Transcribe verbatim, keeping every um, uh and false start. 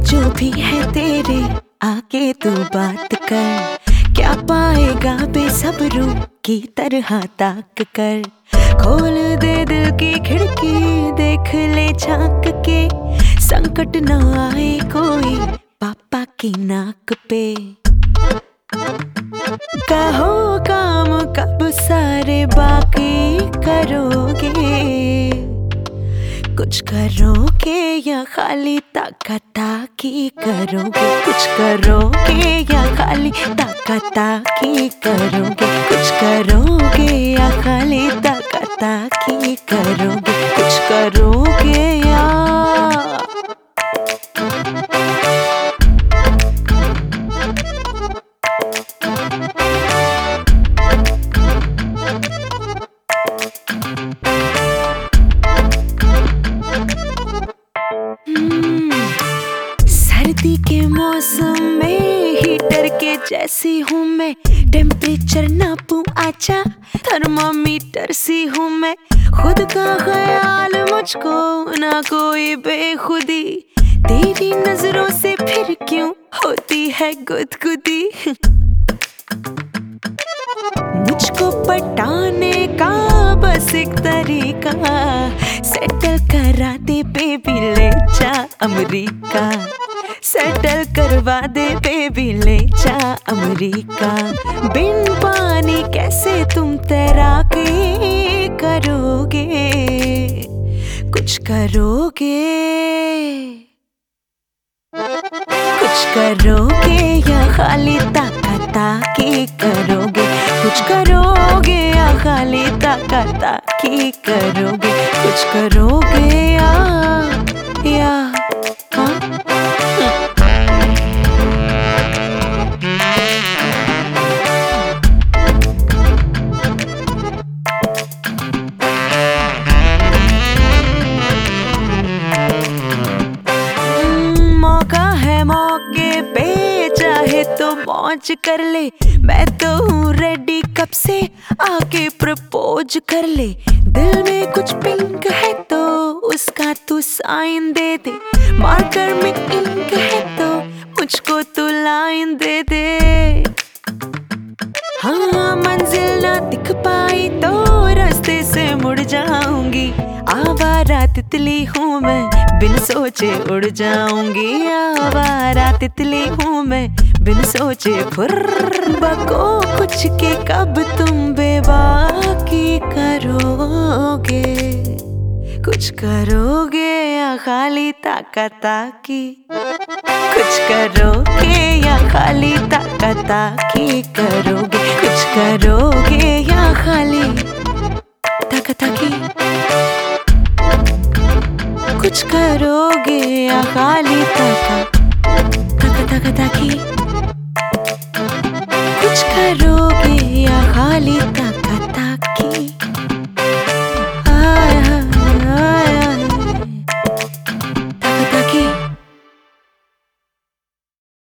जो भी है तेरे आके तू बात कर, क्या पाएगा बेसब्रू की तरह ताक कर। खोल दे दिल की खिड़की, देख ले झांक के, संकट न आए कोई पापा की नाक पे। कहो काम कब सारे बाकी करोगे, कुछ करोगे या खाली ताका ताकी करोगे। कुछ करोगे या खाली ताका ताकी करोगे। कुछ करोगे या खाली ताका ताकी करोगे। कुछ करोगे या सर्दी के मौसम में हीटर के जैसी हूँ मैं, टेम्परेचर नापूं आजा थर्मामीटर सी हूँ मैं। खुद का ख्याल मुझको ना कोई बेखुदी, तेरी नजरों से फिर क्यों होती है गुदगुदी। मुझको पटाने का बस एक तरीका, सेटल करा दे बेबी ले जा अमेरिका। सेटल करवा दे बेबी ले जा अमेरिका। बिन पानी कैसे तुम तैराकी करोगे, कुछ करोगे। कुछ करोगे या खाली ताका ताकी करोगे। कुछ करोगे या खाली ताका ताकी करोगे। कुछ करोगे या या हाँ? मौके पे चाहे तो मौज कर ले, मैं तो हूँ रेडी कब से, आके प्रपोज कर ले। दिल में कुछ पिंक है तो उसका तू साइन दे दे, मार्कर में इंक है तो मुझको तू लाइन दे दे। हाँ मंजिल ना दिख पाई तो रास्ते से मुड़ जाऊंगी, आवारा तितली हूँ मैं बिन सोचे उड़ जाऊंगी। आवारा तितली हूँ मैं बिन सोचे फुर्र बको कुछ के कब तुम बेबाकी करोगे। कुछ करोगे या खाली ताका ताकी। कुछ करोगे या खाली ताका ताकी करोगे। कुछ करोगे या खाली ताका ताकी। कुछ करोगे या खाली ताका ताका ताका ताकी। कुछ करोगे या खाली ताका